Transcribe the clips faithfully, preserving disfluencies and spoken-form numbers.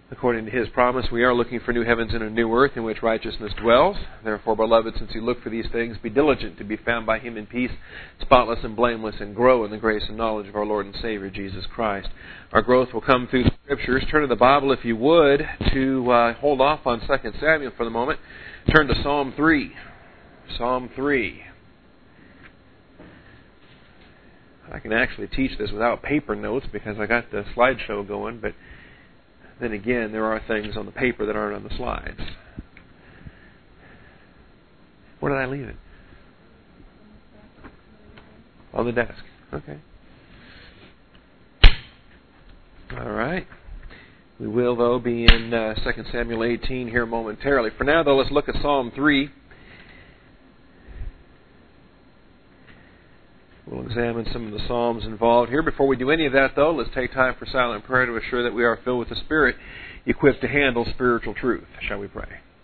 According to His promise, we are looking for new heavens and a new earth in which righteousness dwells. Therefore, beloved, since you look for these things, be diligent to be found by Him in peace, spotless and blameless, and grow in the grace and knowledge of our Lord and Savior, Jesus Christ. Our growth will come through the Scriptures. Turn to the Bible, if you would, to uh, hold off on Second Samuel for the moment. Turn to Psalm three. Psalm three. I can actually teach this without paper notes because I got the slideshow going, but then again, there are things on the paper that aren't on the slides. Where did I leave it? On the desk. Okay. All right. We will, though, be in uh, Second Samuel eighteen here momentarily. For now, though, let's look at Psalm three. We'll examine some of the Psalms involved here. Before we do any of that, though, let's take time for silent prayer to assure that we are filled with the Spirit, equipped to handle spiritual truth. Shall we pray?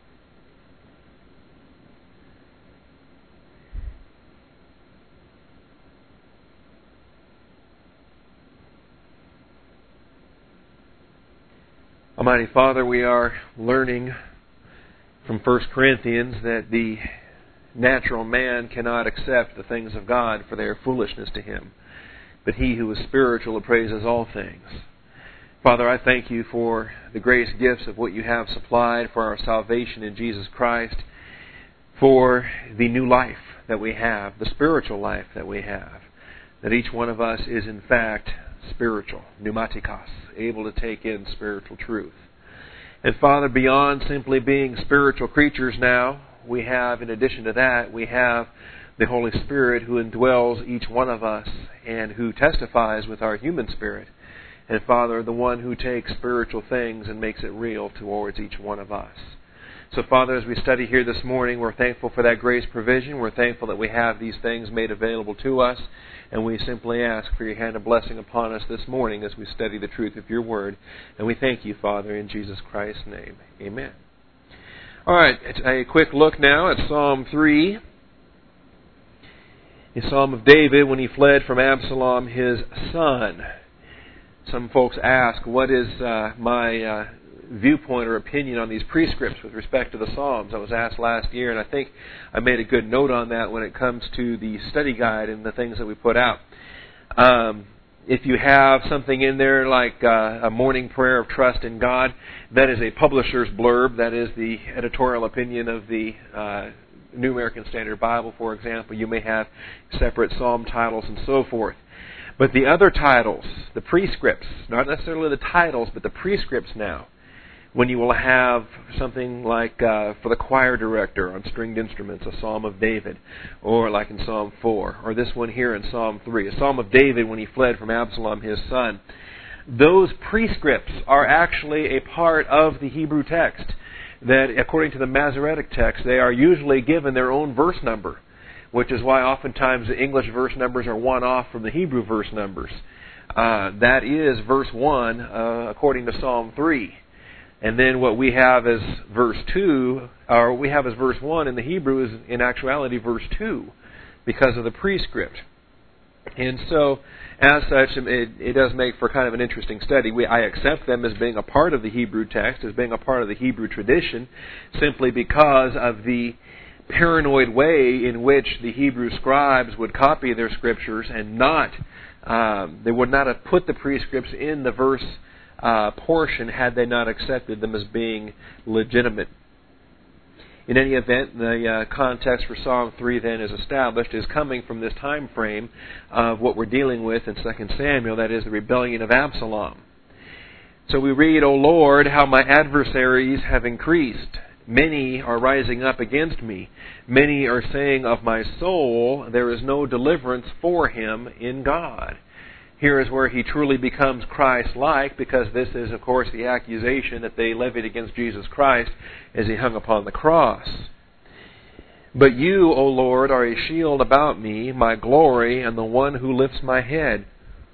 Almighty Father, we are learning from First Corinthians that the natural man cannot accept the things of God, for they are foolishness to him. But he who is spiritual appraises all things. Father, I thank you for the grace gifts of what you have supplied for our salvation in Jesus Christ, for the new life that we have, the spiritual life that we have, that each one of us is in fact spiritual, pneumatikos, able to take in spiritual truth. And Father, beyond simply being spiritual creatures now, we have, in addition to that, we have the Holy Spirit who indwells each one of us and who testifies with our human spirit. And Father, the one who takes spiritual things and makes it real towards each one of us. So Father, as we study here this morning, we're thankful for that grace provision. We're thankful that we have these things made available to us. And we simply ask for your hand of blessing upon us this morning as we study the truth of your word. And we thank you, Father, in Jesus Christ's name. Amen. All right, a quick look now at Psalm three. The Psalm of David when he fled from Absalom, his son. Some folks ask, what is uh, my uh, viewpoint or opinion on these prescripts with respect to the Psalms? I was asked last year, and I think I made a good note on that when it comes to the study guide and the things that we put out. Um, if you have something in there like uh, a morning prayer of trust in God, that is a publisher's blurb. That is the editorial opinion of the uh, New American Standard Bible, for example. You may have separate psalm titles and so forth. But the other titles, the prescripts, not necessarily the titles, but the prescripts now, when you will have something like uh, for the choir director on stringed instruments, a Psalm of David, or like in Psalm four, or this one here in Psalm three, a Psalm of David when he fled from Absalom, his son. Those prescripts are actually a part of the Hebrew text, that according to the Masoretic text, they are usually given their own verse number, which is why oftentimes the English verse numbers are one off from the Hebrew verse numbers. Uh, that is verse one uh, according to Psalm three. And then what we have as verse two, or we have as verse one in the Hebrew is in actuality verse two because of the prescript. And so, as such, it, it does make for kind of an interesting study. We, I accept them as being a part of the Hebrew text, as being a part of the Hebrew tradition, simply because of the paranoid way in which the Hebrew scribes would copy their scriptures and not, um, they would not have put the prescripts in the verse Uh, portion had they not accepted them as being legitimate. In any event, the uh, context for Psalm three then is established is coming from this time frame of what we're dealing with in Second Samuel, that is the rebellion of Absalom. So we read, O Lord, how my adversaries have increased. Many are rising up against me. Many are saying of my soul, there is no deliverance for him in God. Here is where he truly becomes Christ-like, because this is, of course, the accusation that they levied against Jesus Christ as he hung upon the cross. But you, O Lord, are a shield about me, my glory, and the one who lifts my head.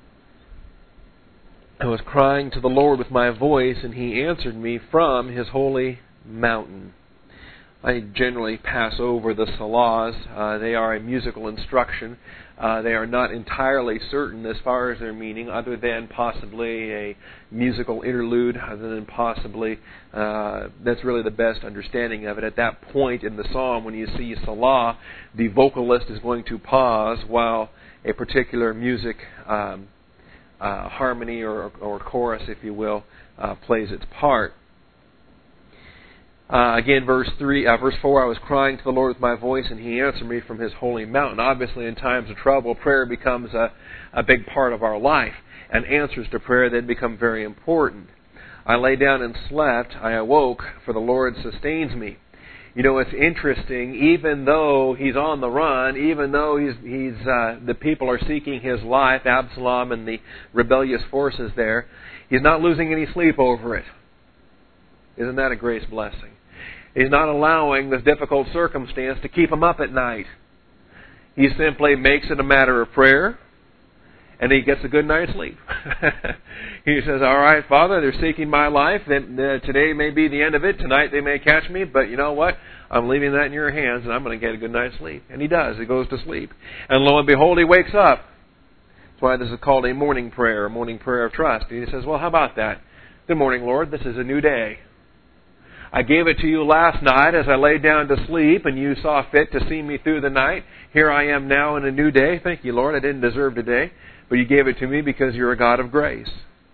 I was crying to the Lord with my voice, and he answered me from his holy mountain. I generally pass over the salahs. Uh, they are a musical instruction Uh, they are not entirely certain as far as their meaning, other than possibly a musical interlude, other than possibly uh, that's really the best understanding of it. At that point in the psalm, when you see Salah, the vocalist is going to pause while a particular music um, uh, harmony or, or chorus, if you will, uh, plays its part. Uh, again, verse three, uh, verse four. I was crying to the Lord with my voice, and He answered me from His holy mountain. Obviously, in times of trouble, prayer becomes a, a big part of our life, and answers to prayer then become very important. I lay down and slept. I awoke, for the Lord sustains me. You know, it's interesting. Even though he's on the run, even though he's he's uh, the people are seeking his life, Absalom and the rebellious forces there, he's not losing any sleep over it. Isn't that a grace blessing? He's not allowing this difficult circumstance to keep him up at night. He simply makes it a matter of prayer, and he gets a good night's sleep. He says, all right, Father, they're seeking my life. Then uh, today may be the end of it. Tonight they may catch me, but you know what? I'm leaving that in your hands, and I'm going to get a good night's sleep. And he does. He goes to sleep. And lo and behold, he wakes up. That's why this is called a morning prayer, a morning prayer of trust. And he says, well, how about that? Good morning, Lord. This is a new day. I gave it to you last night as I laid down to sleep, and you saw fit to see me through the night. Here I am now in a new day. Thank you, Lord. I didn't deserve today, but you gave it to me because you're a God of grace.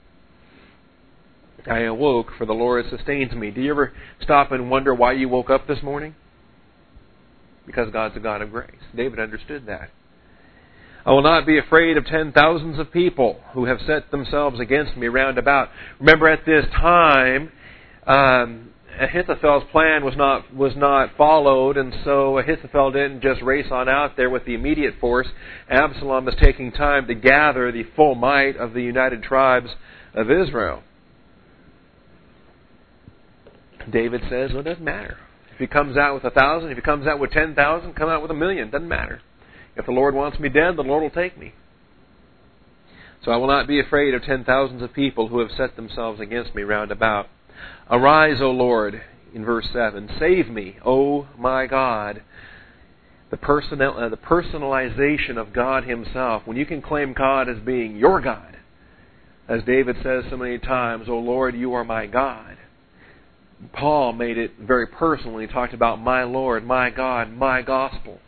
I awoke, for the Lord sustains me. Do you ever stop and wonder why you woke up this morning? Because God's a God of grace. David understood that. I will not be afraid of ten thousands of people who have set themselves against me round about. Remember, at this time, um, Ahithophel's plan was not was not followed, and so Ahithophel didn't just race on out there with the immediate force. Absalom is taking time to gather the full might of the united tribes of Israel. David says, well, it doesn't matter. If he comes out with a thousand, if he comes out with ten thousand, come out with a million. Doesn't matter. If the Lord wants me dead, the Lord will take me. So I will not be afraid of ten thousands of people who have set themselves against me round about. Arise, O Lord, in verse seven. Save me, O my God. The, personal, uh, the personalization of God Himself. When you can claim God as being your God, as David says so many times, O Lord, you are my God. Paul made it very personal. He talked about my Lord, my God, my gospel.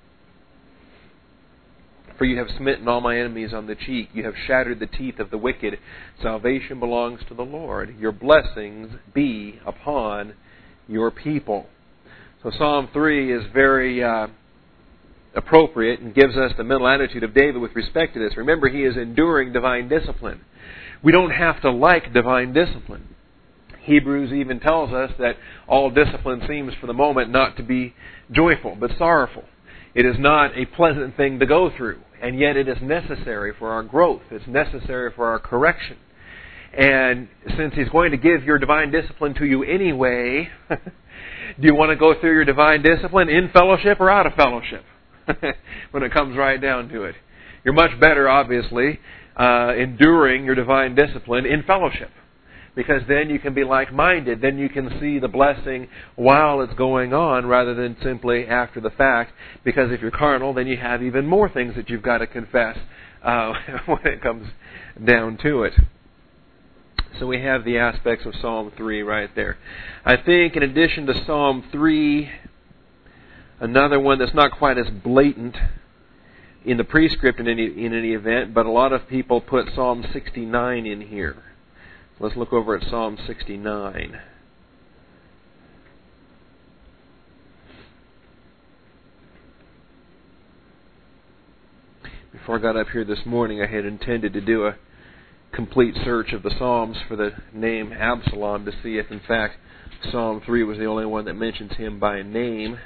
For you have smitten all my enemies on the cheek. You have shattered the teeth of the wicked. Salvation belongs to the Lord. Your blessings be upon your people. So Psalm three is very uh, appropriate and gives us the mental attitude of David with respect to this. Remember, he is enduring divine discipline. We don't have to like divine discipline. Hebrews even tells us that all discipline seems for the moment not to be joyful, but sorrowful. It is not a pleasant thing to go through, and yet it is necessary for our growth. It's necessary for our correction. And since He's going to give your divine discipline to you anyway, do you want to go through your divine discipline in fellowship or out of fellowship? When it comes right down to it. You're much better, obviously, uh, enduring your divine discipline in fellowship. Because then you can be like-minded. Then you can see the blessing while it's going on rather than simply after the fact. Because if you're carnal, then you have even more things that you've got to confess uh, when it comes down to it. So we have the aspects of Psalm three right there. I think in addition to Psalm three, another one that's not quite as blatant in the prescript in any, in any event, but a lot of people put Psalm sixty-nine in here. Let's look over at Psalm sixty-nine. Before I got up here this morning, I had intended to do a complete search of the Psalms for the name Absalom to see if, in fact, Psalm three was the only one that mentions him by name.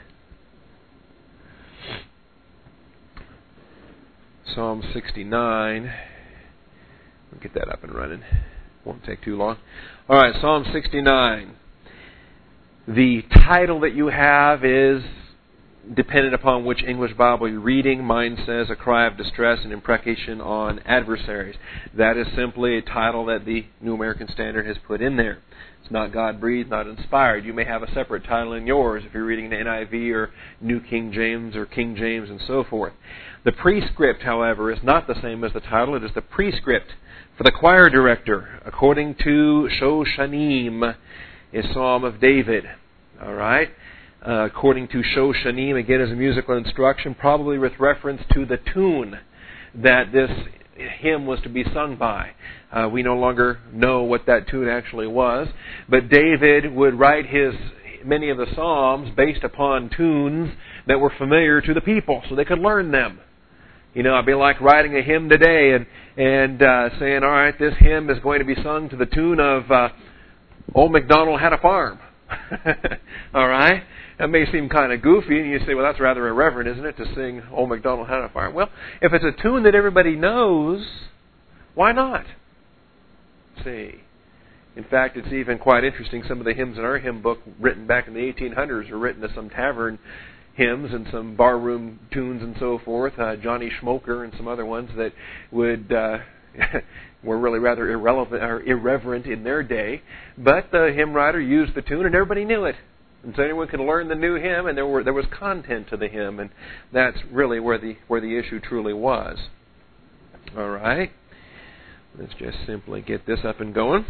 Psalm sixty-nine. We'll get that up and running. Won't take too long. All right, Psalm sixty-nine. The title that you have is dependent upon which English Bible you're reading. Mine says a cry of distress and imprecation on adversaries. That is simply a title that the New American Standard has put in there. It's not God-breathed, not inspired. You may have a separate title in yours if you're reading the N I V or New King James or King James and so forth. The prescript, however, is not the same as the title. It is the prescript for the choir director, according to Shoshanim, a Psalm of David. All right? Uh, according to Shoshanim, again, is a musical instruction, probably with reference to the tune that this hymn was to be sung by. Uh, we no longer know what that tune actually was, but David would write his many of the Psalms based upon tunes that were familiar to the people, so they could learn them. You know, it'd be like writing a hymn today and and uh, saying, all right, this hymn is going to be sung to the tune of uh, Old MacDonald Had a Farm. All right? That may seem kind of goofy, and you say, well, that's rather irreverent, isn't it, to sing Old MacDonald Had a Farm? Well, if it's a tune that everybody knows, why not? See. In fact, it's even quite interesting. Some of the hymns in our hymn book written back in the eighteen hundreds were written as some tavern hymns and some barroom tunes and so forth. Uh, Johnny Schmoker and some other ones that would uh, were really rather irrelevant or irreverent in their day. But the hymn writer used the tune, and everybody knew it. And so anyone could learn the new hymn, and there were there was content to the hymn, and that's really where the where the issue truly was. All right. Let's just simply get this up and going.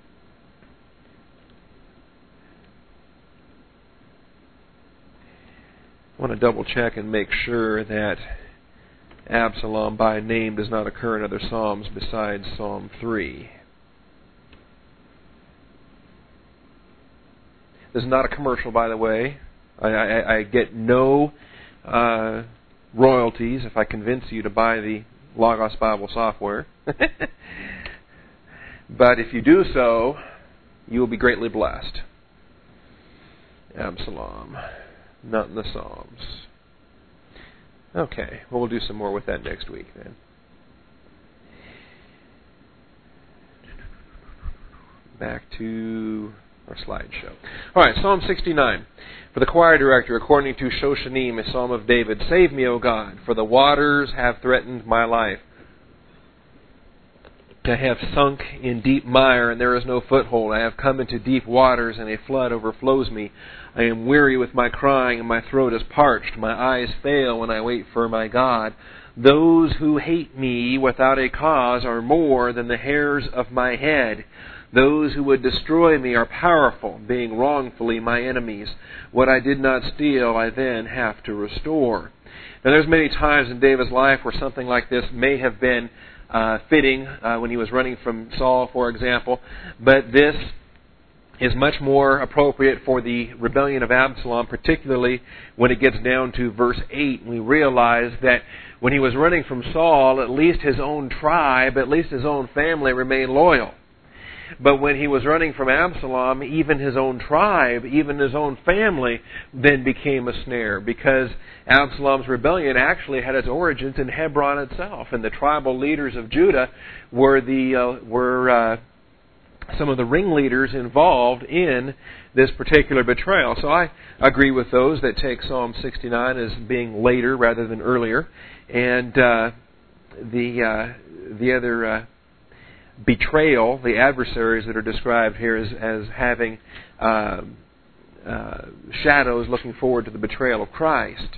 I want to double check and make sure that Absalom by name does not occur in other Psalms besides Psalm three. This is not a commercial, by the way. I, I, I get no uh, royalties if I convince you to buy the Logos Bible software. But if you do so, you will be greatly blessed. Absalom, not in the Psalms. Okay, well, we'll do some more with that next week then. Back to our slideshow. All right, Psalm sixty-nine. For the choir director, according to Shoshanim, a Psalm of David, save me, O God, for the waters have threatened my life. I have sunk in deep mire, and there is no foothold. I have come into deep waters, and a flood overflows me. I am weary with my crying, and my throat is parched. My eyes fail when I wait for my God. Those who hate me without a cause are more than the hairs of my head. Those who would destroy me are powerful, being wrongfully my enemies. What I did not steal, I then have to restore. Now, there's many times in David's life where something like this may have been uh, fitting, uh, when he was running from Saul, for example. But this is much more appropriate for the rebellion of Absalom, particularly when it gets down to verse eight. We realize that when he was running from Saul, at least his own tribe, at least his own family remained loyal. But when he was running from Absalom, even his own tribe, even his own family, then became a snare, because Absalom's rebellion actually had its origins in Hebron itself, and the tribal leaders of Judah were the uh, were uh, some of the ringleaders involved in this particular betrayal. So I agree with those that take Psalm sixty-nine as being later rather than earlier, and uh, the uh, the other. Uh, betrayal, the adversaries that are described here as, as having uh, uh, shadows looking forward to the betrayal of Christ.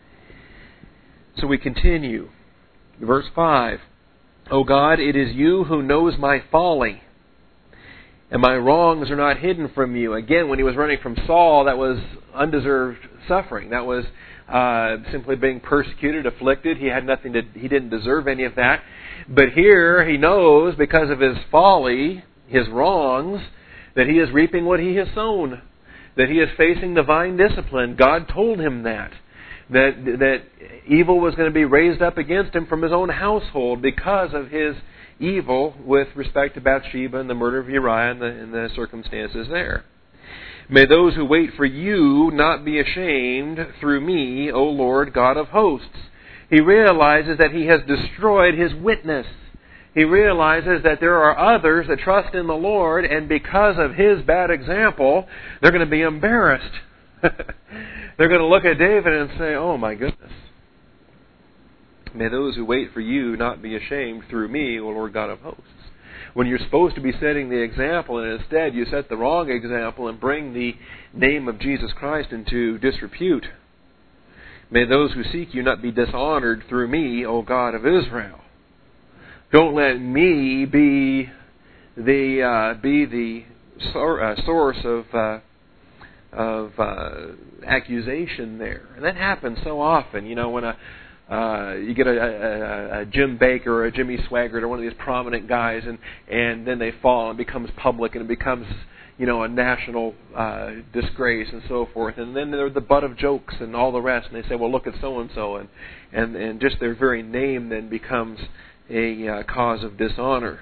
So we continue. Verse five. O God, it is you who knows my folly, and my wrongs are not hidden from you. Again, when he was running from Saul, that was undeserved suffering. That was uh, simply being persecuted, afflicted. He had nothing to, he didn't deserve any of that. But here he knows, because of his folly, his wrongs, that he is reaping what he has sown, that he is facing divine discipline. God told him that, that that evil was going to be raised up against him from his own household because of his evil with respect to Bathsheba and the murder of Uriah and the, and the circumstances there. May those who wait for you not be ashamed through me, O Lord God of hosts. He realizes that he has destroyed his witness. He realizes that there are others that trust in the Lord, and because of his bad example, they're going to be embarrassed. They're going to look at David and say, oh my goodness. May those who wait for you not be ashamed through me, O Lord God of hosts. When you're supposed to be setting the example, and instead you set the wrong example and bring the name of Jesus Christ into disrepute. May those who seek you not be dishonored through me, O God of Israel. Don't let me be the uh, be the sor- uh, source of uh, of uh, accusation there, and that happens so often. You know, when a uh, you get a, a, a Jim Baker or a Jimmy Swaggart or one of these prominent guys, and and then they fall and it becomes public and it becomes, you know, a national uh, disgrace and so forth, and then they're the butt of jokes and all the rest, and they say, well, look at so and so, and and and just their very name then becomes a uh, cause of dishonor.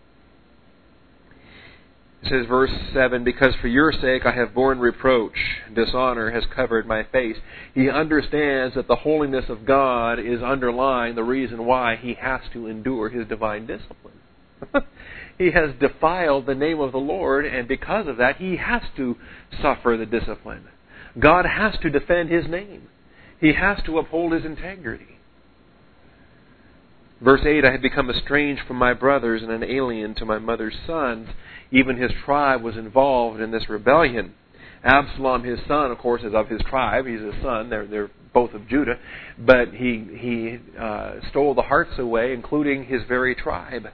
It says, verse seven, because for your sake I have borne reproach, dishonor has covered my face. He understands that the holiness of God is underlying the reason why he has to endure his divine discipline. He has defiled the name of the Lord, and because of that, he has to suffer the discipline. God has to defend his name. He has to uphold his integrity. Verse eight, I had become estranged from my brothers and an alien to my mother's sons. Even his tribe was involved in this rebellion. Absalom, his son, of course, is of his tribe. He's his son. They're, they're both of Judah. But he, he uh, stole the hearts away, including his very tribe.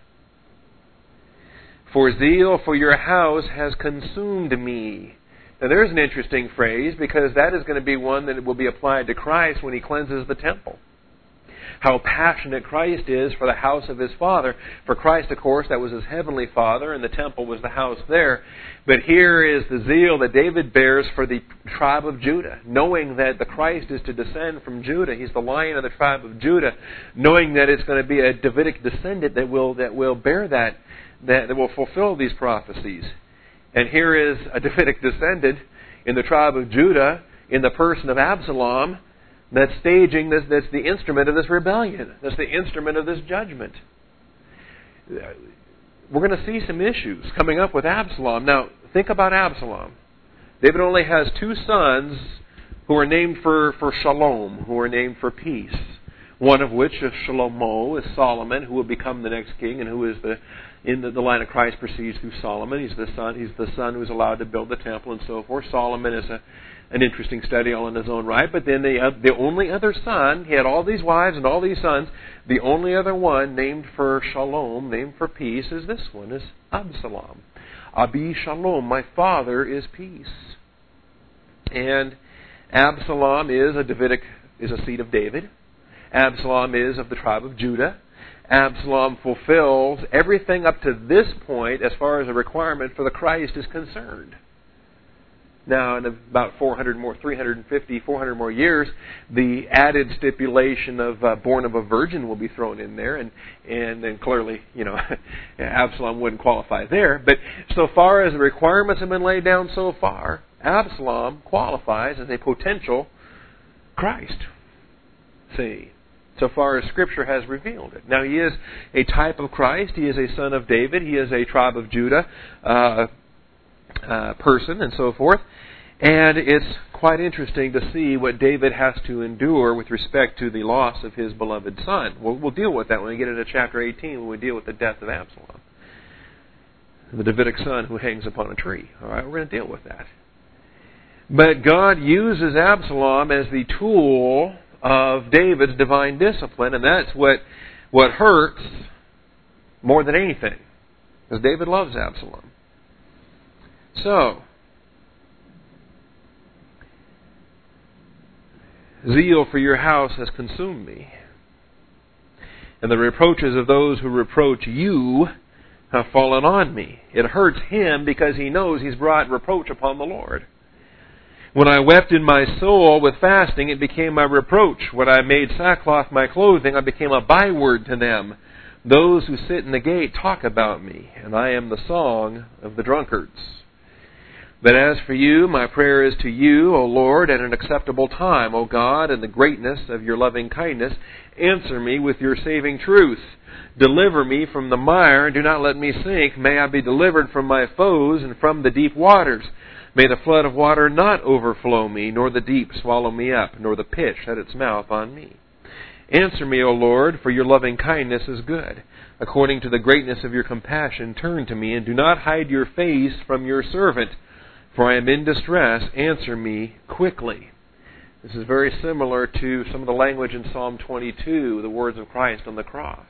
For zeal for your house has consumed me. Now there's an interesting phrase, because that is going to be one that will be applied to Christ when he cleanses the temple. How passionate Christ is for the house of his Father. For Christ, of course, that was his heavenly Father, and the temple was the house there. But here is the zeal that David bears for the tribe of Judah, knowing that the Christ is to descend from Judah. He's the Lion of the tribe of Judah, knowing that it's going to be a Davidic descendant that will that will bear that, that, that will fulfill these prophecies. And here is a Davidic descendant in the tribe of Judah, in the person of Absalom, that's staging this, that's the instrument of this rebellion. That's the instrument of this judgment. We're going to see some issues coming up with Absalom. Now, think about Absalom. David only has two sons who are named for, for shalom, who are named for peace. One of which, is Shalomo, is Solomon, who will become the next king, and who is the in the, the line of Christ proceeds through Solomon. He's the son. He's the son who's allowed to build the temple and so forth. Solomon is a an interesting study all in his own right. But then the uh, the only other son, he had all these wives and all these sons. The only other one named for shalom, named for peace, is this one, is Absalom. Abi Shalom, my father is peace. And Absalom is a Davidic, is a seed of David. Absalom is of the tribe of Judah. Absalom fulfills everything up to this point as far as a requirement for the Christ is concerned. Now, in about four hundred more, three hundred fifty, four hundred more years, the added stipulation of uh, born of a virgin will be thrown in there, and and then clearly, you know, Absalom wouldn't qualify there. But so far as the requirements have been laid down so far, Absalom qualifies as a potential Christ. See, so far as Scripture has revealed it. Now, he is a type of Christ. He is a son of David. He is a tribe of Judah uh, uh, person, and so forth. And it's quite interesting to see what David has to endure with respect to the loss of his beloved son. We'll, we'll deal with that when we get into chapter eighteen, when we deal with the death of Absalom, the Davidic son who hangs upon a tree. All right, we're going to deal with that. But God uses Absalom as the tool of David's divine discipline, and that's what what hurts more than anything, because David loves Absalom. So, zeal for your house has consumed me, and the reproaches of those who reproach you have fallen on me. It hurts him because he knows he's brought reproach upon the Lord. When I wept in my soul with fasting, it became my reproach. When I made sackcloth my clothing, I became a byword to them. Those who sit in the gate talk about me, and I am the song of the drunkards. But as for you, my prayer is to you, O Lord, at an acceptable time, O God, in the greatness of your loving kindness. Answer me with your saving truth. Deliver me from the mire, and do not let me sink. May I be delivered from my foes and from the deep waters. May the flood of water not overflow me, nor the deep swallow me up, nor the pit shut its mouth on me. Answer me, O Lord, for your loving kindness is good. According to the greatness of your compassion, turn to me, and do not hide your face from your servant. For I am in distress. Answer me quickly. This is very similar to some of the language in Psalm twenty-two, the words of Christ on the cross.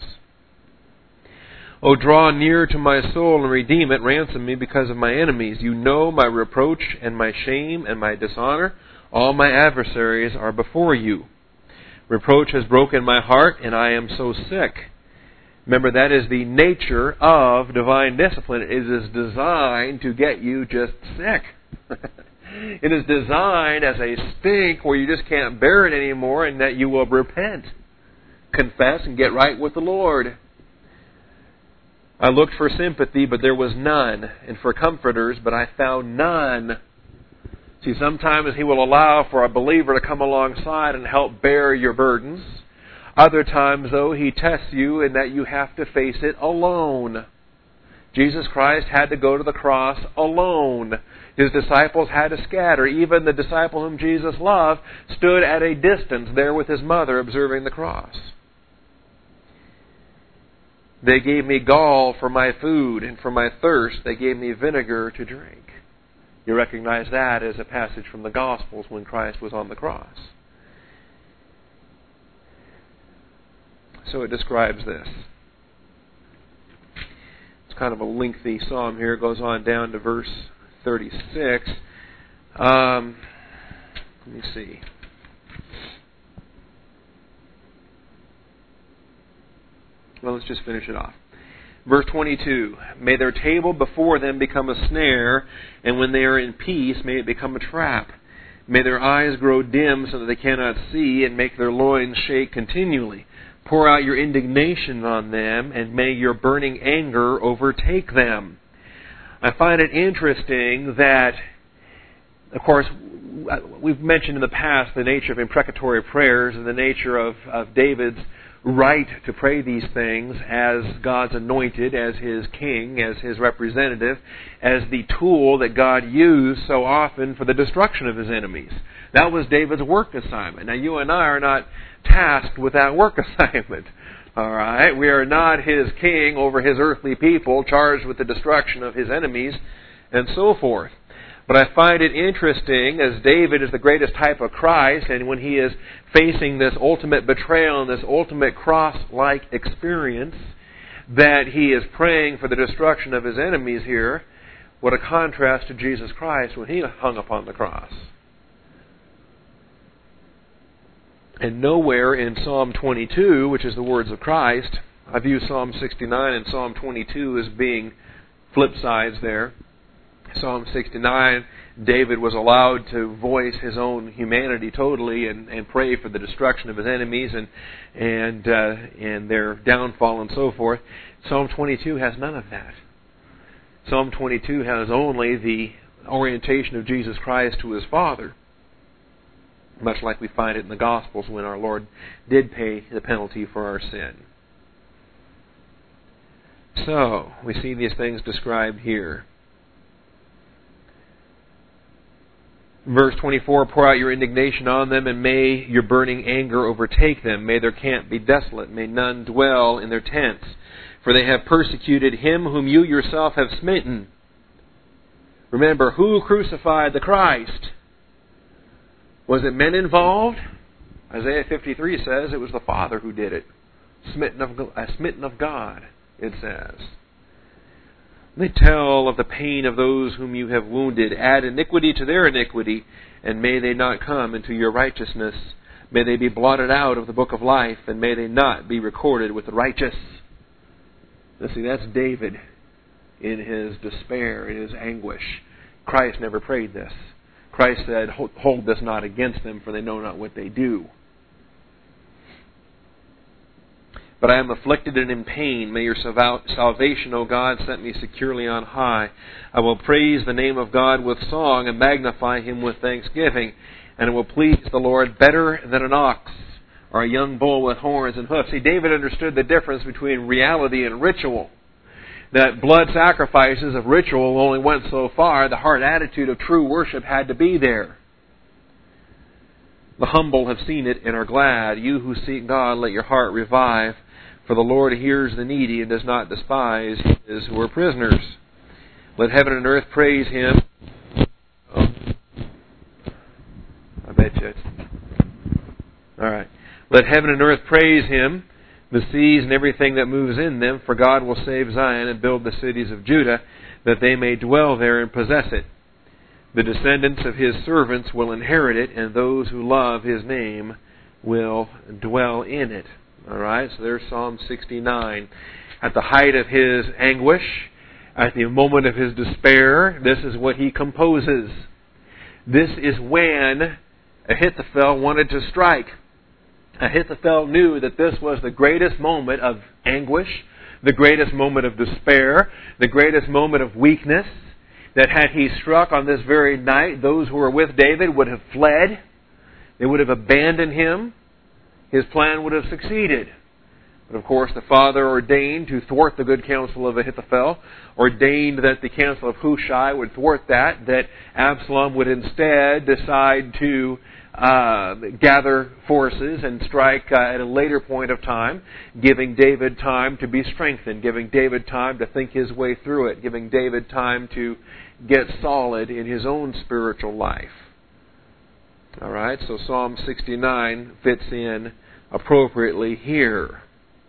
O draw near to my soul and redeem it. Ransom me because of my enemies. You know my reproach and my shame and my dishonor. All my adversaries are before you. Reproach has broken my heart, and I am so sick. Remember, that is the nature of divine discipline. It is designed to get you just sick. It is designed as a stink where you just can't bear it anymore, and that you will repent, confess, and get right with the Lord. I looked for sympathy, but there was none, and for comforters, but I found none. See, sometimes He will allow for a believer to come alongside and help bear your burdens. Other times, though, He tests you in that you have to face it alone. Jesus Christ had to go to the cross alone. His disciples had to scatter. Even the disciple whom Jesus loved stood at a distance there with his mother observing the cross. They gave me gall for my food, and for my thirst they gave me vinegar to drink. You recognize that as a passage from the Gospels when Christ was on the cross. So it describes this. It's kind of a lengthy psalm here. It goes on down to verse thirty-six. Um, let me see. Well, let's just finish it off. Verse twenty-two, may their table before them become a snare, and when they are in peace, may it become a trap. May their eyes grow dim so that they cannot see, and make their loins shake continually. Pour out your indignation on them, and may your burning anger overtake them. I find it interesting that, of course, we've mentioned in the past the nature of imprecatory prayers and the nature of, of David's right to pray these things as God's anointed, as His king, as His representative, as the tool that God used so often for the destruction of His enemies. That was David's work assignment. Now, you and I are not tasked with that work assignment. All right? We are not His king over His earthly people, charged with the destruction of His enemies, and so forth. But I find it interesting, as David is the greatest type of Christ, and when he is facing this ultimate betrayal and this ultimate cross-like experience, that he is praying for the destruction of his enemies here. What a contrast to Jesus Christ when He hung upon the cross. And nowhere in Psalm twenty-two, which is the words of Christ, I view Psalm sixty-nine and Psalm twenty-two as being flip sides there. Psalm sixty-nine, David was allowed to voice his own humanity totally and, and pray for the destruction of his enemies and and uh, and their downfall and so forth. Psalm twenty-two has none of that. Psalm twenty-two has only the orientation of Jesus Christ to His Father, much like we find it in the Gospels when our Lord did pay the penalty for our sin. So, we see these things described here. Verse twenty-four, pour out your indignation on them, and may your burning anger overtake them. May their camp be desolate. May none dwell in their tents. For they have persecuted Him whom you yourself have smitten. Remember, who crucified the Christ? Was it men involved? Isaiah fifty-three says it was the Father who did it. Smitten of, uh, smitten of God, it says. They tell of the pain of those whom you have wounded. Add iniquity to their iniquity, and may they not come into your righteousness. May they be blotted out of the book of life, and may they not be recorded with the righteous. Now see, that's David in his despair, in his anguish. Christ never prayed this. Christ said, hold this not against them, for they know not what they do. But I am afflicted and in pain. May your salvation, O God, set me securely on high. I will praise the name of God with song and magnify Him with thanksgiving. And it will please the Lord better than an ox or a young bull with horns and hoofs. See, David understood the difference between reality and ritual. that blood sacrifices of ritual only went so far. The heart attitude of true worship had to be there. The humble have seen it and are glad. You who seek God, let your heart revive. For the Lord hears the needy and does not despise his who are prisoners. Let heaven and earth praise Him. Oh. I bet you it's... All right. Let heaven and earth praise Him, the seas and everything that moves in them, for God will save Zion and build the cities of Judah, that they may dwell there and possess it. The descendants of His servants will inherit it, and those who love His name will dwell in it. All right, so there's Psalm sixty-nine. At the height of his anguish, at the moment of his despair, this is what he composes. This is when Ahithophel wanted to strike. Ahithophel knew that this was the greatest moment of anguish, the greatest moment of despair, the greatest moment of weakness, that had he struck on this very night, those who were with David would have fled. They would have abandoned him. His plan would have succeeded. But of course, the Father ordained to thwart the good counsel of Ahithophel, ordained that the counsel of Hushai would thwart that, that Absalom would instead decide to uh, gather forces and strike uh, at a later point of time, giving David time to be strengthened, giving David time to think his way through it, giving David time to get solid in his own spiritual life. All right, so Psalm sixty-nine fits in appropriately here.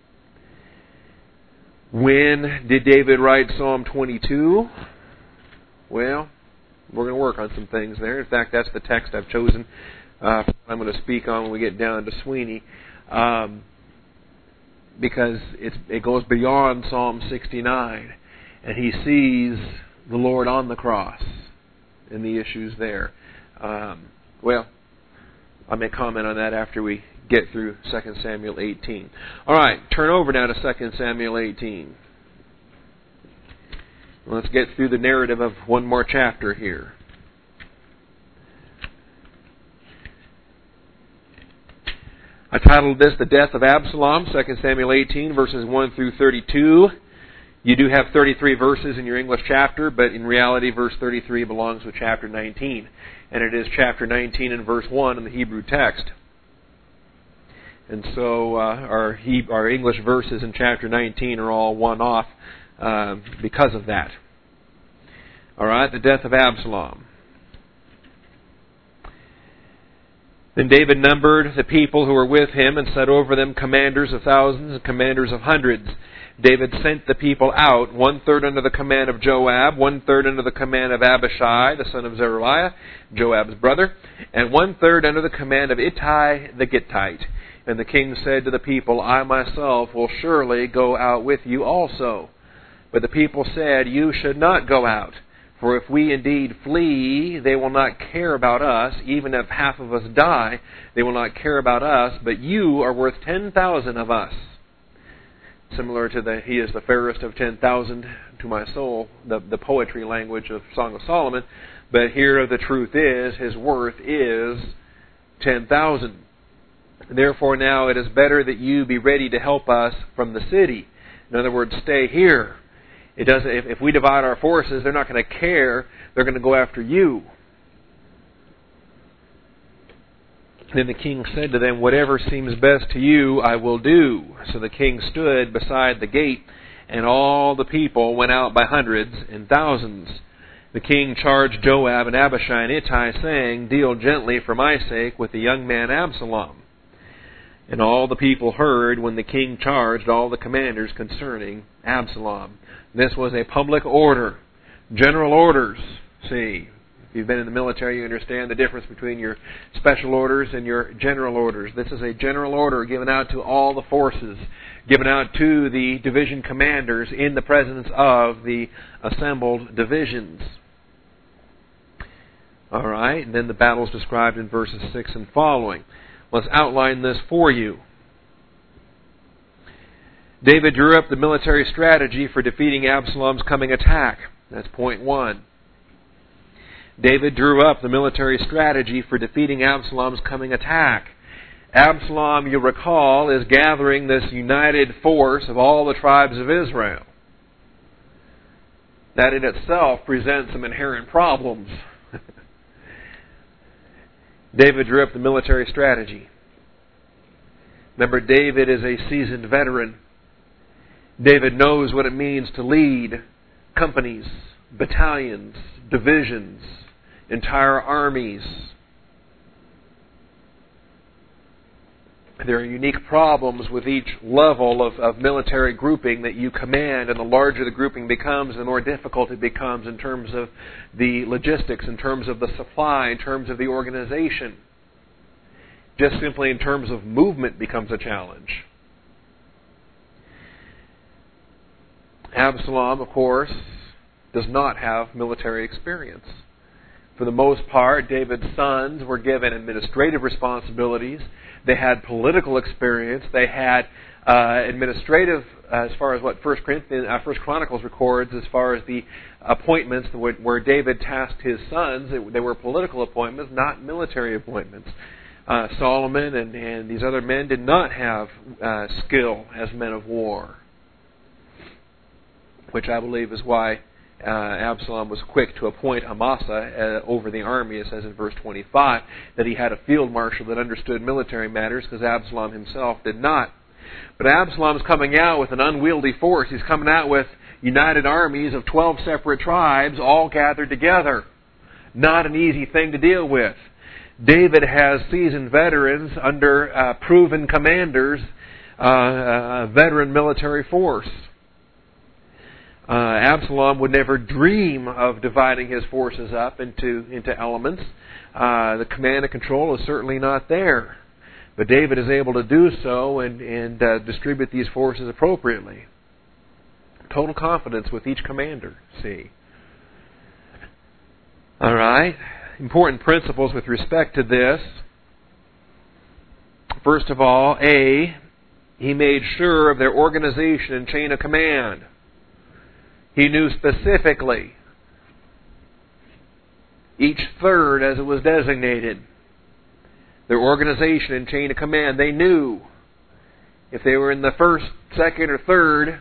When did David write Psalm twenty-two? Well, we're going to work on some things there. In fact, that's the text I've chosen. Uh, I'm going to speak on when we get down to Sweeney, um, because it's, it goes beyond Psalm sixty-nine, and he sees the Lord on the cross and the issues there. Um, well, I may comment on that after we get through Second Samuel eighteen. All right, turn over now to Second Samuel eighteen. Let's get through the narrative of one more chapter here. I titled this The Death of Absalom, Second Samuel eighteen, verses one through thirty-two. You do have thirty-three verses in your English chapter, but in reality, verse thirty-three belongs with chapter nineteen. And it is chapter nineteen and verse one in the Hebrew text. And so uh, our, he, our English verses in chapter nineteen are all one off uh, because of that. All right, the death of Absalom. Then David numbered the people who were with him and set over them commanders of thousands and commanders of hundreds. David sent the people out, one-third under the command of Joab, one-third under the command of Abishai, the son of Zeruiah, Joab's brother, and one-third under the command of Ittai the Gittite. And the king said to the people, I myself will surely go out with you also. But the people said, You should not go out. For if we indeed flee, they will not care about us. Even if half of us die, they will not care about us. But you are worth ten thousand of us. Similar to the, he is the fairest of ten thousand to my soul, the, the poetry language of Song of Solomon. But here the truth is, his worth is ten thousand. Therefore now it is better that you be ready to help us from the city. In other words, stay here. It doesn't. If, if we divide our forces, they're not going to care. They're going to go after you. Then the king said to them, Whatever seems best to you, I will do. So the king stood beside the gate, and all the people went out by hundreds and thousands. The king charged Joab and Abishai and Ittai, saying, Deal gently for my sake with the young man Absalom. And all the people heard when the king charged all the commanders concerning Absalom. This was a public order. General orders. See, if you've been in the military, you understand the difference between your special orders and your general orders. This is a general order given out to all the forces, given out to the division commanders in the presence of the assembled divisions. All right, and then the battle is described in verses six and following. Let's outline this for you. David drew up the military strategy for defeating Absalom's coming attack. That's point one. David drew up the military strategy for defeating Absalom's coming attack. Absalom, you recall, is gathering this united force of all the tribes of Israel. That in itself presents some inherent problems. David drew up the military strategy. Remember, David is a seasoned veteran. David knows what it means to lead companies, battalions, divisions, entire armies. There are unique problems with each level of, of military grouping that you command, and the larger the grouping becomes, the more difficult it becomes in terms of the logistics, in terms of the supply, in terms of the organization. Just simply in terms of movement becomes a challenge. Absalom, of course, does not have military experience. For the most part, David's sons were given administrative responsibilities. They had political experience. They had uh, administrative, uh, as far as what First Corinthians, uh, First Chronicles records, as far as the appointments where, where David tasked his sons. It, they were political appointments, not military appointments. Uh, Solomon and, and these other men did not have uh, skill as men of war, which I believe is why uh, Absalom was quick to appoint Amasa uh, over the army. It says in verse twenty-five that he had a field marshal that understood military matters, because Absalom himself did not. But Absalom's coming out with an unwieldy force. He's coming out with united armies of twelve separate tribes all gathered together. Not an easy thing to deal with. David has seasoned veterans under uh, proven commanders, uh, a veteran military force. Uh, Absalom would never dream of dividing his forces up into, into elements. Uh, the command and control is certainly not there. But David is able to do so and, and uh, distribute these forces appropriately. Total confidence with each commander, see. All right. Important principles with respect to this. First of all, A, he made sure of their organization and chain of command. He knew specifically each third as it was designated. Their organization and chain of command, they knew if they were in the first, second, or third,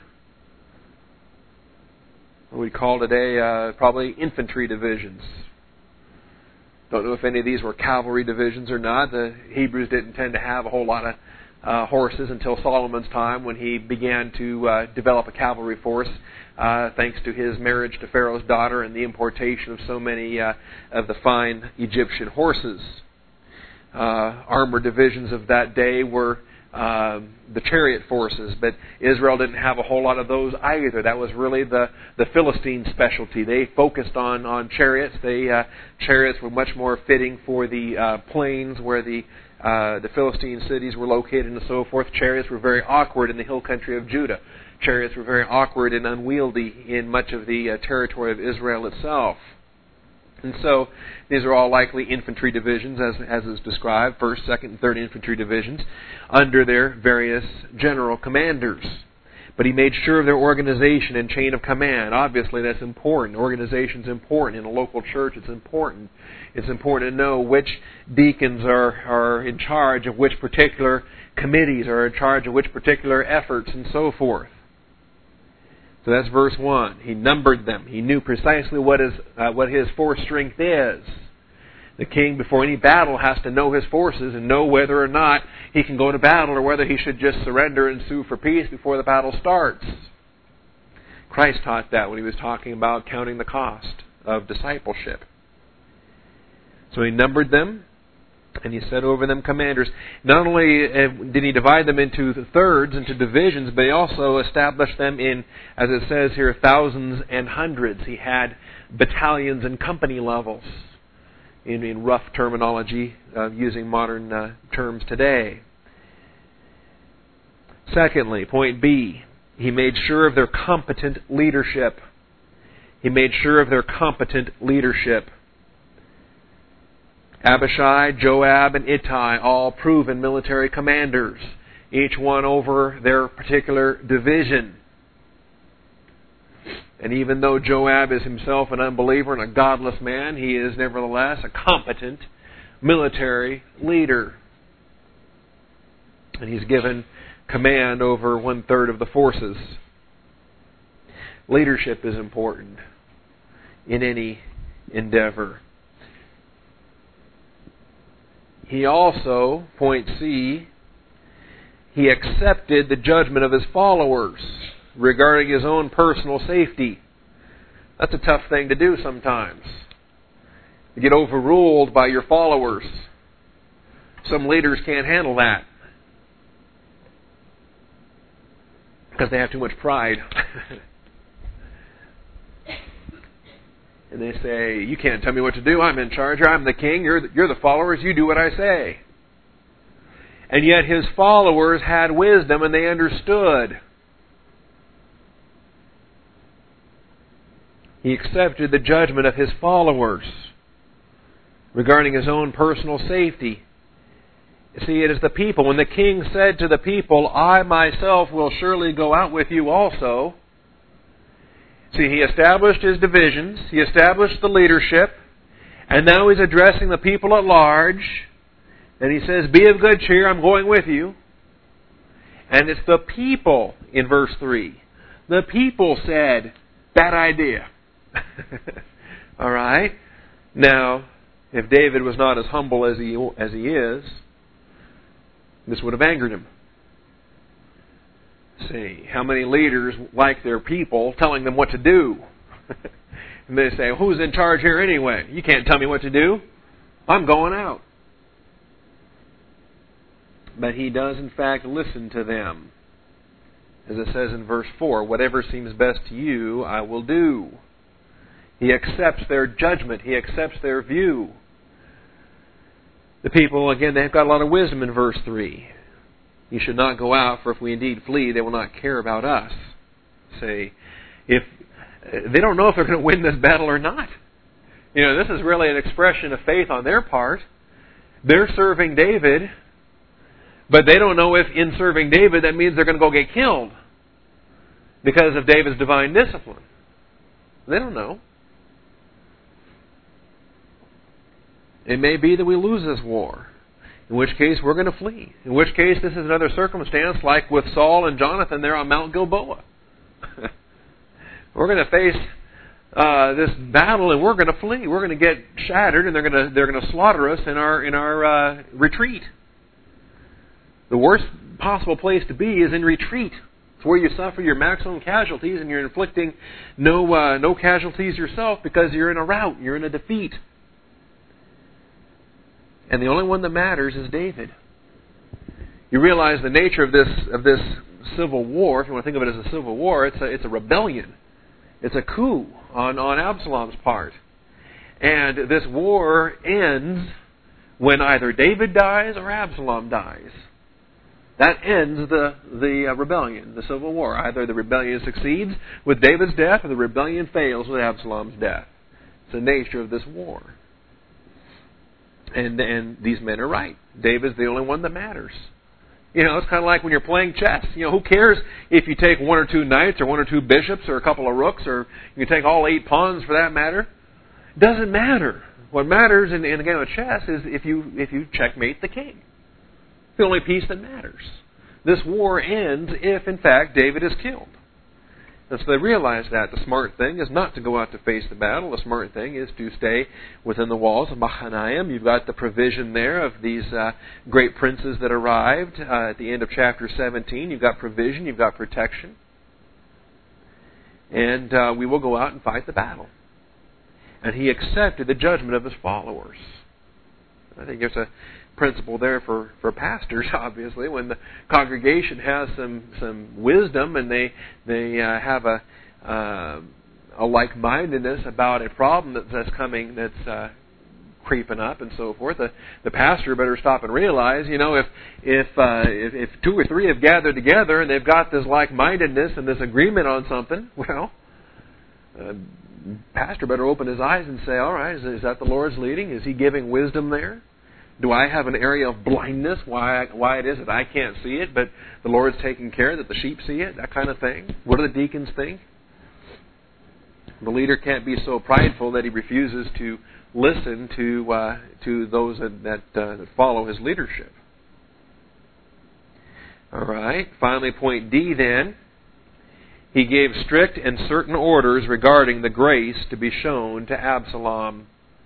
what we call today uh, probably infantry divisions. Don't know if any of these were cavalry divisions or not. The Hebrews didn't tend to have a whole lot of uh, horses until Solomon's time, when he began to uh, develop a cavalry force, uh, thanks to his marriage to Pharaoh's daughter and the importation of so many uh, of the fine Egyptian horses. Uh, armored divisions of that day were uh, the chariot forces, but Israel didn't have a whole lot of those either. That was really the, the Philistine specialty. They focused on, on chariots. They uh, chariots were much more fitting for the uh, plains where the uh, the Philistine cities were located and so forth. Chariots were very awkward in the hill country of Judah. Chariots were very awkward and unwieldy in much of the uh, territory of Israel itself. And so these are all likely infantry divisions, as, as is described, first, second, and third infantry divisions, under their various general commanders. But he made sure of their organization and chain of command. Obviously, that's important. Organization's important. In a local church, it's important. It's important to know which deacons are, are in charge of which particular committees, are in charge of which particular efforts, and so forth. So that's verse one. He numbered them. He knew precisely what his, uh, what his force strength is. The king, before any battle, has to know his forces and know whether or not he can go to battle or whether he should just surrender and sue for peace before the battle starts. Christ taught that when he was talking about counting the cost of discipleship. So he numbered them, and he set over them commanders. Not only did he divide them into thirds, into divisions, but he also established them in, as it says here, thousands and hundreds. He had battalions and company levels, in, in rough terminology, uh, using modern uh, terms today. Secondly, point B, he made sure of their competent leadership. He made sure of their competent leadership. Abishai, Joab, and Ittai, all proven military commanders, each one over their particular division. And even though Joab is himself an unbeliever and a godless man, he is nevertheless a competent military leader. And he's given command over one-third of the forces. Leadership is important. in any endeavor. He also, point C, he accepted the judgment of his followers regarding his own personal safety. That's a tough thing to do sometimes. You get overruled by your followers. Some leaders can't handle that because they have too much pride. And they say, you can't tell me what to do. I'm in charge. I'm the king. You're the, you're the followers. You do what I say. And yet his followers had wisdom and they understood. He accepted the judgment of his followers regarding his own personal safety. You see, it is the people. When the king said to the people, I myself will surely go out with you also. See, he established his divisions, he established the leadership, and now he's addressing the people at large, and he says, be of good cheer, I'm going with you. And it's the people, in verse three. The people said, bad idea. All right? Now, if David was not as humble as he, as he is, this would have angered him. See, how many leaders like their people telling them what to do? And they say, who's in charge here anyway? You can't tell me what to do. I'm going out. But he does in fact listen to them. As it says in verse four, whatever seems best to you, I will do. He accepts their judgment. He accepts their view. The people, again, they've got a lot of wisdom in verse three. You should not go out, for if we indeed flee, they will not care about us. Say, if they don't know if they're going to win this battle or not. You know, this is really an expression of faith on their part. They're serving David, but they don't know if in serving David that means they're going to go get killed because of David's divine discipline. They don't know. It may be that we lose this war. In which case, we're going to flee. In which case, this is another circumstance like with Saul and Jonathan there on Mount Gilboa. We're going to face uh, this battle, and we're going to flee. We're going to get shattered, and they're going to they're going to slaughter us in our in our uh, retreat. The worst possible place to be is in retreat. It's where you suffer your maximum casualties, and you're inflicting no uh, no casualties yourself because you're in a rout. You're in a defeat. And the only one that matters is David. You realize the nature of this of this civil war. If you want to think of it as a civil war, it's a it's a rebellion. It's a coup on, on Absalom's part. And this war ends when either David dies or Absalom dies. That ends the the uh, rebellion, the civil war. Either the rebellion succeeds with David's death, or the rebellion fails with Absalom's death. It's the nature of this war. And and these men are right. David's the only one that matters. You know, it's kind of like when you're playing chess. You know, who cares if you take one or two knights or one or two bishops or a couple of rooks, or you take all eight pawns for that matter? It doesn't matter. What matters in, in a game of chess is if you if you checkmate the king. It's the only piece that matters. This war ends if, in fact, David is killed. And so they realize that the smart thing is not to go out to face the battle. The smart thing is to stay within the walls of Mahanaim. You've got the provision there of these uh, great princes that arrived uh, at the end of chapter seventeen. You've got provision. You've got protection. And uh, we will go out and fight the battle. And he accepted the judgment of his followers. I think there's a principle there for, for pastors, obviously, when the congregation has some, some wisdom and they they uh, have a uh, a like-mindedness about a problem that, that's coming, that's uh, creeping up and so forth. The, the pastor better stop and realize, you know, if if, uh, if if two or three have gathered together and they've got this like-mindedness and this agreement on something, well, uh, pastor better open his eyes and say, all right, is, is that the Lord's leading? Is he giving wisdom there? Do I have an area of blindness why why it is that I can't see it, but the Lord's taking care that the sheep see it? That kind of thing. What do the deacons think? The leader can't be so prideful that he refuses to listen to uh, to those that that, uh, that follow his leadership. All right. Finally, point D then. he gave strict and certain orders regarding the grace to be shown to Absalom.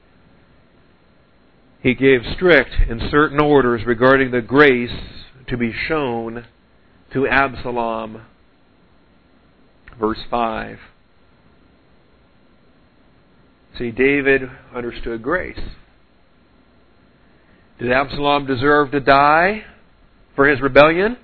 He gave strict and certain orders regarding the grace to be shown to Absalom. Verse five. See, David understood grace. Did Absalom deserve to die for his rebellion?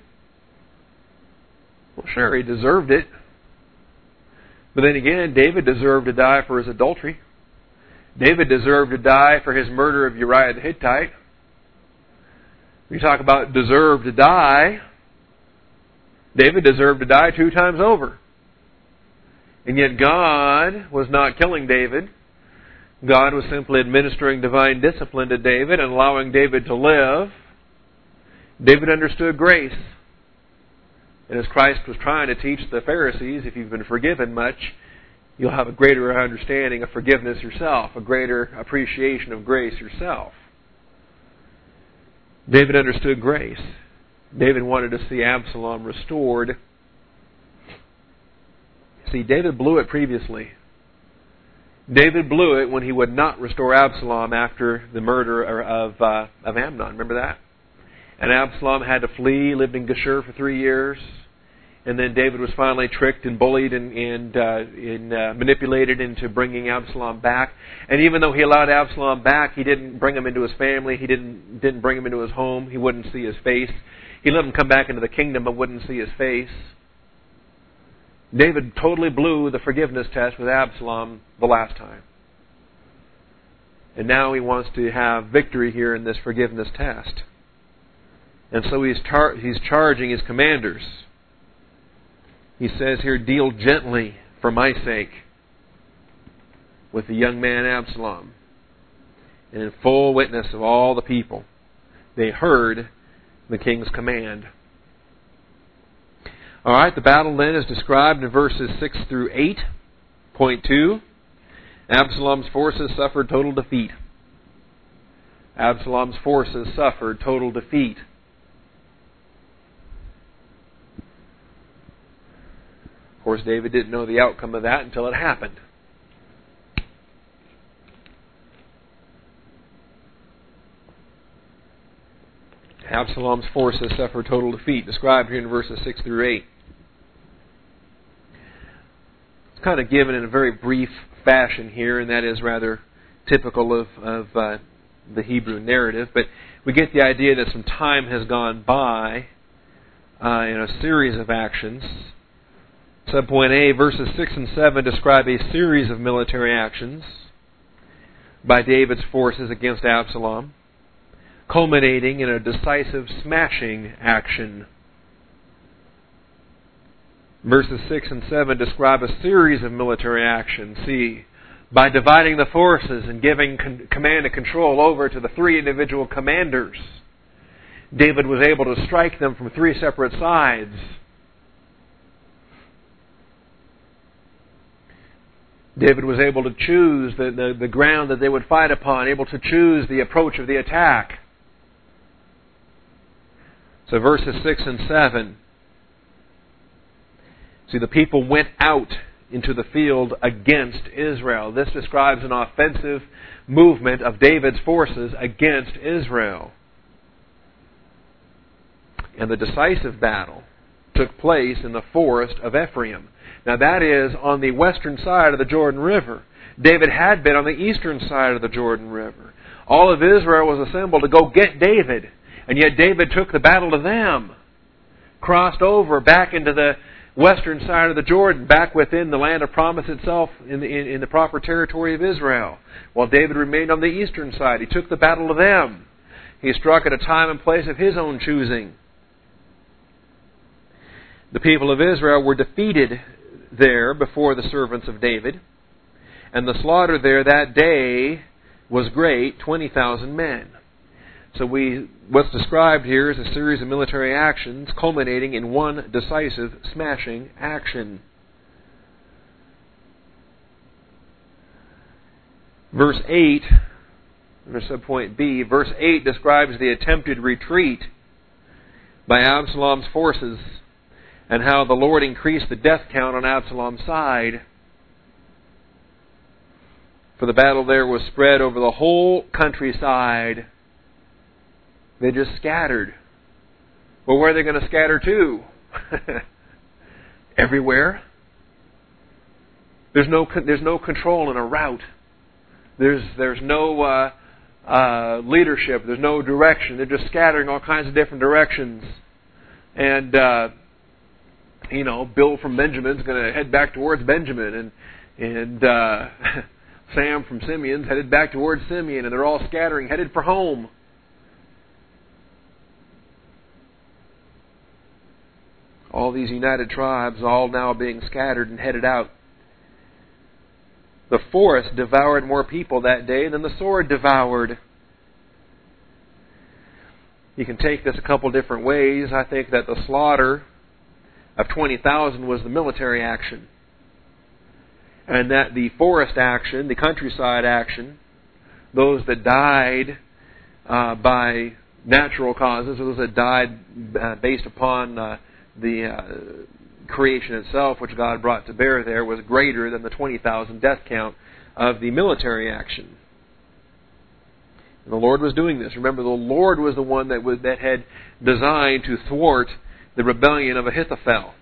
Well, sure, he deserved it. But then again, David deserved to die for his adultery. David deserved to die for his murder of Uriah the Hittite. We talk about deserved to die. David deserved to die two times over. And yet God was not killing David. God was simply administering divine discipline to David and allowing David to live. David understood grace. And as Christ was trying to teach the Pharisees, if you've been forgiven much, you'll have a greater understanding of forgiveness yourself, a greater appreciation of grace yourself. David understood grace. David wanted to see Absalom restored. See, David blew it previously. David blew it when he would not restore Absalom after the murder of uh, of Amnon. Remember that? And Absalom had to flee, lived in Geshur for three years. And then David was finally tricked and bullied and, and, uh, and uh, manipulated into bringing Absalom back. And even though he allowed Absalom back, he didn't bring him into his family. He didn't didn't bring him into his home. He wouldn't see his face. He let him come back into the kingdom but wouldn't see his face. David totally blew the forgiveness test with Absalom the last time. And now he wants to have victory here in this forgiveness test. And so he's tar- he's charging his commanders. He says here, deal gently for my sake with the young man Absalom. And in full witness of all the people, they heard the king's command. All right, the battle then is described in verses six through eight. Point two, Absalom's forces suffered total defeat. Absalom's forces suffered total defeat. Of course, David didn't know the outcome of that until it happened. Absalom's forces suffered total defeat, described here in verses six through eight. It's kind of given in a very brief fashion here, and that is rather typical of, of uh, the Hebrew narrative. But we get the idea that some time has gone by uh, in a series of actions. Subpoint A, verses six and seven describe a series of military actions by David's forces against Absalom, culminating in a decisive smashing action. Verses six and seven describe a series of military actions. See, by dividing the forces and giving con- command and control over to the three individual commanders, David was able to strike them from three separate sides. David was able to choose the, the, the ground that they would fight upon, able to choose the approach of the attack. So verses six and seven. See, the people went out into the field against Israel. This describes an offensive movement of David's forces against Israel. And the decisive battle took place in the forest of Ephraim. Now that is on the western side of the Jordan River. David had been on the eastern side of the Jordan River. All of Israel was assembled to go get David. And yet David took the battle to them. Crossed over back into the western side of the Jordan, back within the land of promise itself in the, in, in the proper territory of Israel. While David remained on the eastern side. He took the battle to them. He struck at a time and place of his own choosing. The people of Israel were defeated there before the servants of David, and the slaughter there that day was great, twenty thousand men. So we, what's described here is a series of military actions culminating in one decisive smashing action. Verse eight, under subpoint B, verse eight describes the attempted retreat by Absalom's forces and how the Lord increased the death count on Absalom's side. For the battle there was spread over the whole countryside. They just scattered. Well, where are they going to scatter to? Everywhere. There's no there's no control and a route. There's there's no uh, uh, leadership. There's no direction. They're just scattering all kinds of different directions. And uh, you know, Bill from Benjamin's going to head back towards Benjamin, and and uh, Sam from Simeon's headed back towards Simeon, and they're all scattering, headed for home. All these united tribes, all now being scattered and headed out. The forest devoured more people that day than the sword devoured. You can take this a couple different ways. I think that the slaughter of twenty thousand was the military action, and that the forest action, the countryside action, those that died uh, by natural causes, those that died uh, based upon uh, the uh, creation itself, which God brought to bear there, was greater than the twenty thousand death count of the military action. And the Lord was doing this. Remember, the Lord was the one that was, that had designed to thwart the rebellion of Ahithophel.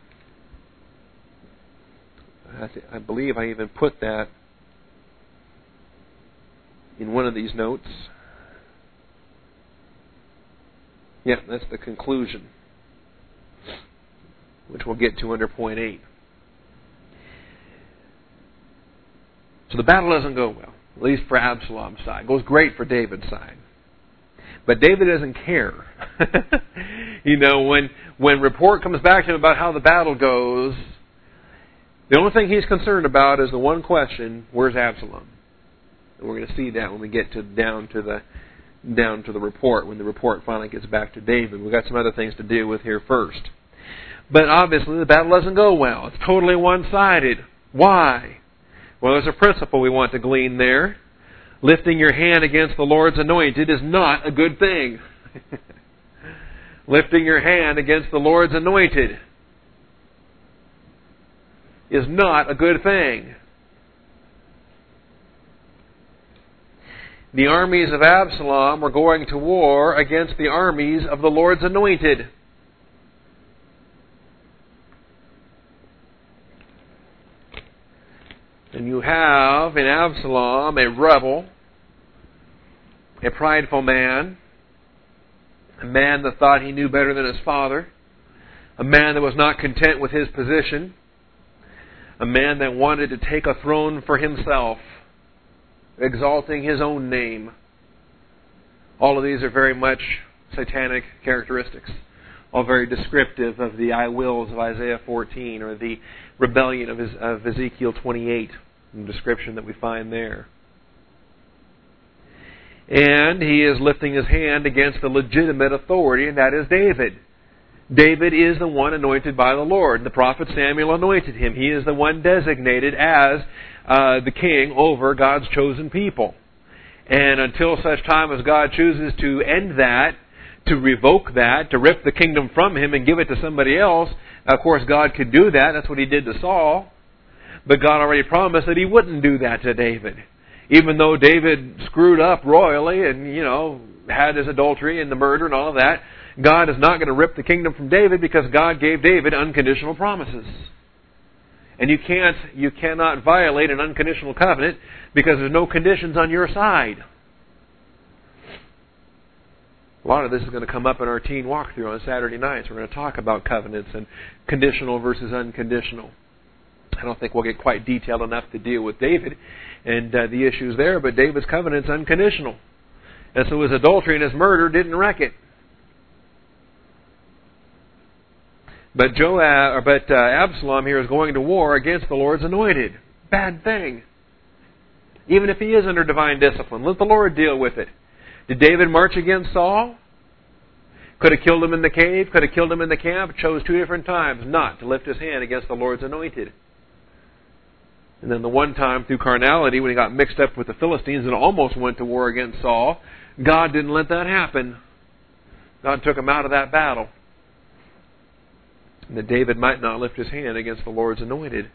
I, th- I believe I even put that in one of these notes. Yeah, that's the conclusion, which we'll get to under point eight. So the battle doesn't go well, at least for Absalom's side. It goes great for David's side. But David doesn't care. You know, when when report comes back to him about how the battle goes, the only thing he's concerned about is the one question: where's Absalom? And we're going to see that when we get to down to the down to the report, when the report finally gets back to David. We've got some other things to deal with here first. But obviously the battle doesn't go well. It's totally one-sided. Why? Well, there's a principle we want to glean there. Lifting your hand against the Lord's anointed is not a good thing. Lifting your hand against the Lord's anointed is not a good thing. The armies of Absalom were going to war against the armies of the Lord's anointed. And you have in Absalom a rebel, a prideful man, a man that thought he knew better than his father, a man that was not content with his position, a man that wanted to take a throne for himself, exalting his own name. All of these are very much satanic characteristics, all very descriptive of the I wills of Isaiah fourteen, or the rebellion of, his, of Ezekiel twenty-eight, the description that we find there. And he is lifting his hand against the legitimate authority, and that is David. David is the one anointed by the Lord. The prophet Samuel anointed him. He is the one designated as uh, the king over God's chosen people. And until such time as God chooses to end that, to revoke that, to rip the kingdom from him and give it to somebody else, of course God could do that. That's what he did to Saul. But God already promised that he wouldn't do that to David. Even though David screwed up royally and, you know, had his adultery and the murder and all of that, God is not going to rip the kingdom from David, because God gave David unconditional promises. And you can't, you cannot violate an unconditional covenant because there's no conditions on your side. A lot of this is going to come up in our teen walkthrough on Saturday nights. We're going to talk about covenants and conditional versus unconditional. I don't think we'll get quite detailed enough to deal with David and uh, the issues there, but David's covenant's unconditional. And so his adultery and his murder didn't wreck it. But Joab, or but uh, Absalom here is going to war against the Lord's anointed. Bad thing. Even if he is under divine discipline, let the Lord deal with it. Did David march against Saul? Could have killed him in the cave, could have killed him in the camp, chose two different times not to lift his hand against the Lord's anointed. And then the one time through carnality, when he got mixed up with the Philistines and almost went to war against Saul, God didn't let that happen. God took him out of that battle. and that David might not lift his hand against the Lord's anointed.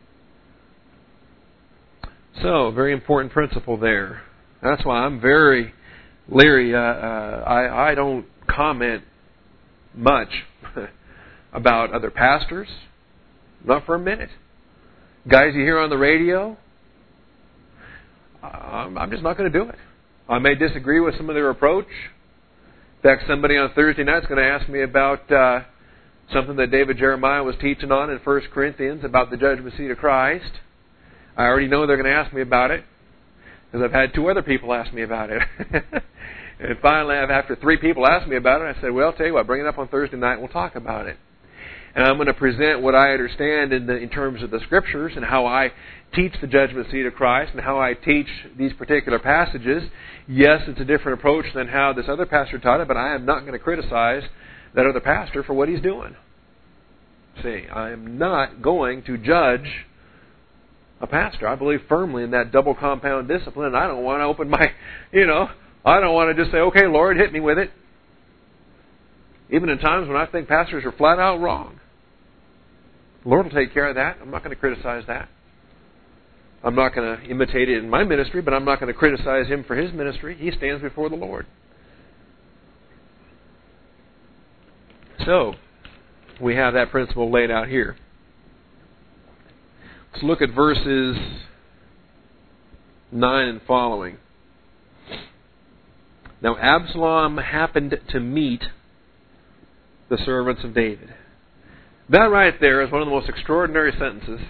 So, very important principle there. That's why I'm very leery. Uh, uh, I, I don't comment much about other pastors. Not for a minute. Guys you hear on the radio, um, I'm just not going to do it. I may disagree with some of their approach. In fact, somebody on Thursday night is going to ask me about uh, something that David Jeremiah was teaching on in First Corinthians about the judgment seat of Christ. I already know they're going to ask me about it, because I've had two other people ask me about it. And finally, after three people asked me about it, I said, well, I'll tell you what, bring it up on Thursday night and we'll talk about it. And I'm going to present what I understand in, the, in terms of the Scriptures and how I teach the judgment seat of Christ and how I teach these particular passages. Yes, it's a different approach than how this other pastor taught it, but I am not going to criticize that other pastor for what he's doing. See, I am not going to judge a pastor. I believe firmly in that double compound discipline, and I don't want to open my, you know, I don't want to just say, okay, Lord, hit me with it. Even in times when I think pastors are flat out wrong. The Lord will take care of that. I'm not going to criticize that. I'm not going to imitate it in my ministry, but I'm not going to criticize him for his ministry. He stands before the Lord. So, we have that principle laid out here. Let's look at verses nine and following. Now Absalom happened to meet the servants of David. That right there is one of the most extraordinary sentences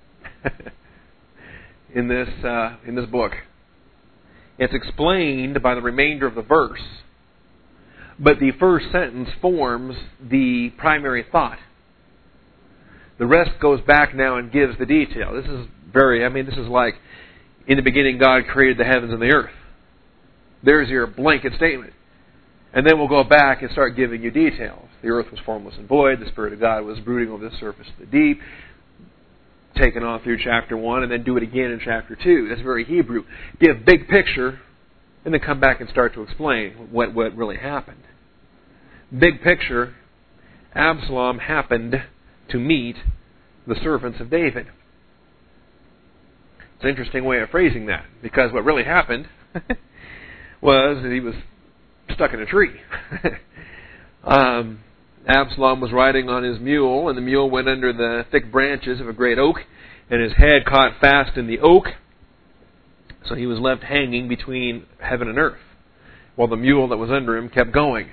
in this uh, in this book. It's explained by the remainder of the verse, but the first sentence forms the primary thought. The rest goes back now and gives the detail. This is very, I mean, this is like, in the beginning God created the heavens and the earth. There's your blanket statement. And then we'll go back and start giving you details. The earth was formless and void. The Spirit of God was brooding over the surface of the deep. Taken on through chapter one, and then do it again in chapter two. That's very Hebrew. Give big picture, and then come back and start to explain what, what really happened. Big picture, Absalom happened to meet the servants of David. It's an interesting way of phrasing that, because what really happened was that he was stuck in a tree. um, Absalom was riding on his mule, and the mule went under the thick branches of a great oak, and his head caught fast in the oak, so he was left hanging between heaven and earth, while the mule that was under him kept going.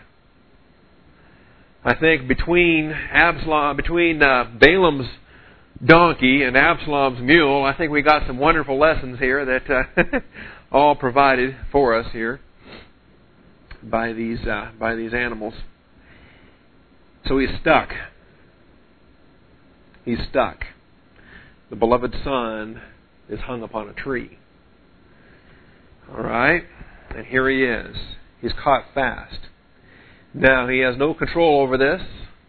I think between Absalom, between uh, Balaam's donkey and Absalom's mule, I think we got some wonderful lessons here that uh, all provided for us here by these uh, by these animals. So he's stuck. He's stuck. The beloved son is hung upon a tree. All right, and here he is. He's caught fast. Now, he has no control over this.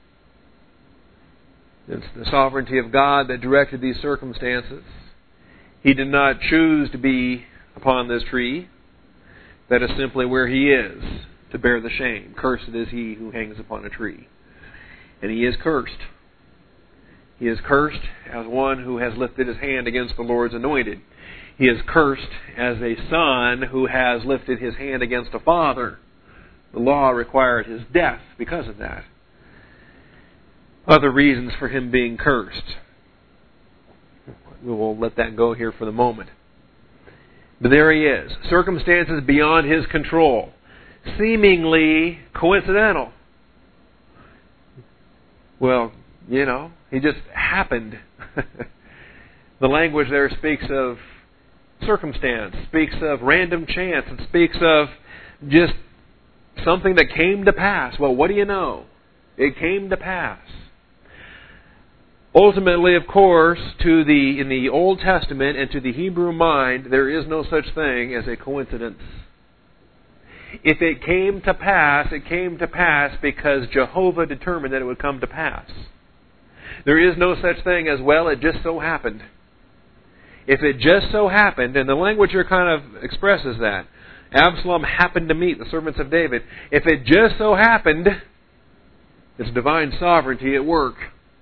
It's the sovereignty of God that directed these circumstances. He did not choose to be upon this tree. That is simply where he is, to bear the shame. Cursed is he who hangs upon a tree. And he is cursed. He is cursed as one who has lifted his hand against the Lord's anointed. He is cursed as a son who has lifted his hand against a father. The law required his death because of that. Other reasons for him being cursed. We will let that go here for the moment. But there he is. Circumstances beyond his control. Seemingly coincidental. Well, you know, he just happened. The language there speaks of circumstance, speaks of random chance, it speaks of just something that came to pass. Well, what do you know? It came to pass. Ultimately, of course, to the in the Old Testament and to the Hebrew mind, there is no such thing as a coincidence. If it came to pass, it came to pass because Jehovah determined that it would come to pass. There is no such thing as, well, it just so happened. If it just so happened, and the language here kind of expresses that, Absalom happened to meet the servants of David. If it just so happened, it's divine sovereignty at work.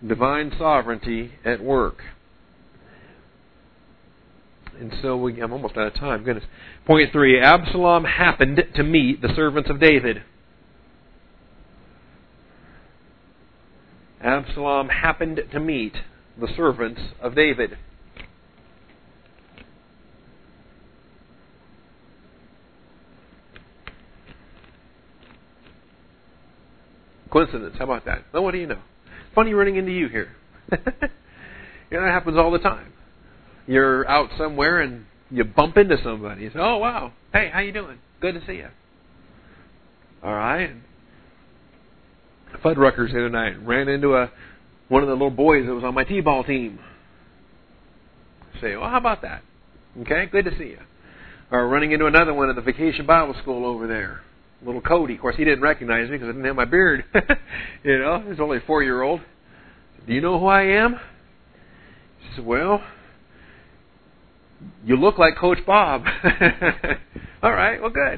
Divine sovereignty at work. And so we, I'm almost out of time. Goodness. Point three, Absalom happened to meet the servants of David. Absalom happened to meet the servants of David. Coincidence, how about that? Well, what do you know? Funny running into you here. You know, that happens all the time. You're out somewhere and you bump into somebody. You say, oh, wow. Hey, how you doing? Good to see you. All right. Fuddruckers the other night. Ran into a one of the little boys that was on my t-ball team. Say, well, how about that? Okay, good to see you. Or running into another one at the Vacation Bible School over there. Little Cody. Of course, he didn't recognize me because I didn't have my beard. You know, he was only a four-year-old. Do you know who I am? He said, well, you look like Coach Bob. All right, well, good.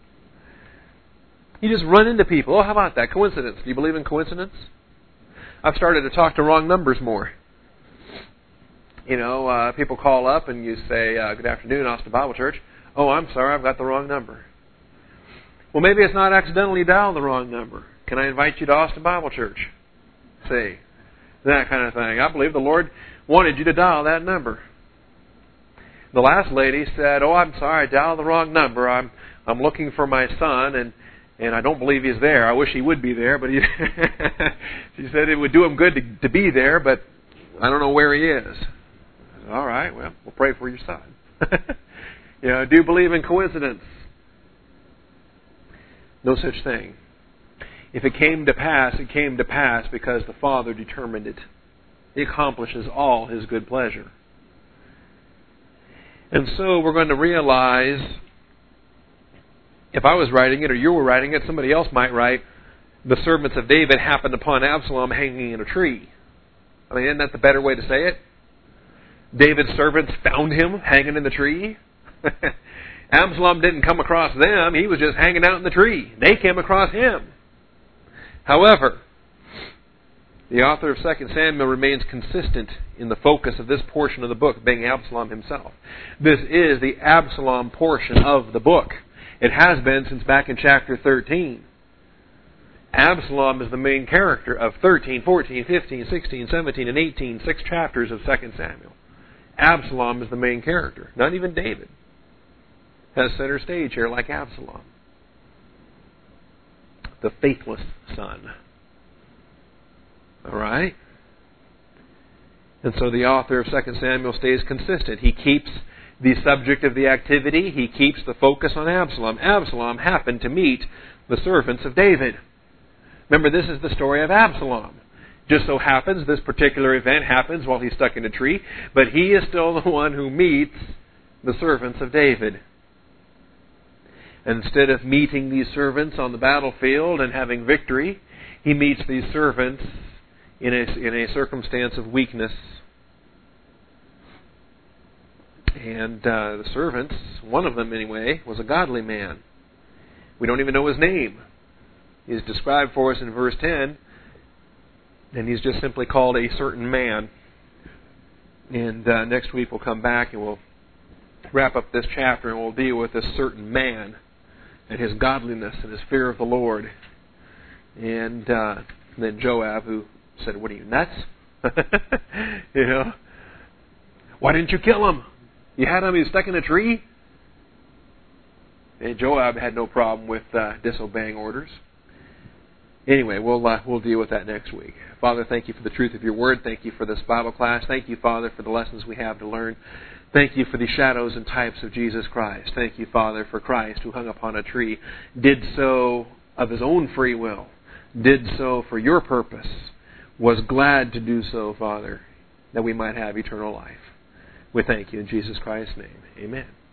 You just run into people. Oh, how about that? Coincidence. Do you believe in coincidence? I've started to talk to wrong numbers more. You know, uh, people call up and you say, uh, good afternoon, Austin Bible Church. Oh, I'm sorry, I've got the wrong number. Well, maybe it's not accidentally dialed the wrong number. Can I invite you to Austin Bible Church? See, that kind of thing. I believe the Lord wanted you to dial that number. The last lady said, oh, I'm sorry, I dialed the wrong number. I'm I'm looking for my son, and, and I don't believe he's there. I wish he would be there, but he she said it would do him good to, to be there, but I don't know where he is. I said, all right, well, we'll pray for your son. You know, do you believe in coincidence? No such thing. If it came to pass, it came to pass because the Father determined it. He accomplishes all His good pleasure. And so we're going to realize, if I was writing it or you were writing it, somebody else might write, the servants of David happened upon Absalom hanging in a tree. I mean, isn't that the better way to say it? David's servants found him hanging in the tree. Absalom didn't come across them. He was just hanging out in the tree. They came across him. However, the author of Second Samuel remains consistent in the focus of this portion of the book being Absalom himself. This is the Absalom portion of the book. It has been since back in chapter thirteen. Absalom is the main character of thirteen, fourteen, fifteen, sixteen, seventeen, and eighteen, six chapters of Second Samuel. Absalom is the main character. Not even David has center stage here like Absalom. The faithless son. All right? And so the author of Second Samuel stays consistent. He keeps the subject of the activity. He keeps the focus on Absalom. Absalom happened to meet the servants of David. Remember, this is the story of Absalom. Just so happens this particular event happens while he's stuck in a tree, but he is still the one who meets the servants of David. Instead of meeting these servants on the battlefield and having victory, he meets these servants in a, in a circumstance of weakness. And uh, the servants, one of them anyway, was a godly man. We don't even know his name. He's described for us in verse ten, and he's just simply called a certain man. And uh, next week we'll come back and we'll wrap up this chapter and we'll deal with this certain man and his godliness and his fear of the Lord. And uh, then Joab, who said, what are you, nuts? You know, why didn't you kill him? You had him, he was stuck in a tree? And Joab had no problem with uh, disobeying orders. Anyway, we'll uh, we'll deal with that next week. Father, thank you for the truth of your word. Thank you for this Bible class. Thank you, Father, for the lessons we have to learn. Thank you for the shadows and types of Jesus Christ. Thank you, Father, for Christ who hung upon a tree, did so of his own free will, did so for your purpose, was glad to do so, Father, that we might have eternal life. We thank you in Jesus Christ's name. Amen.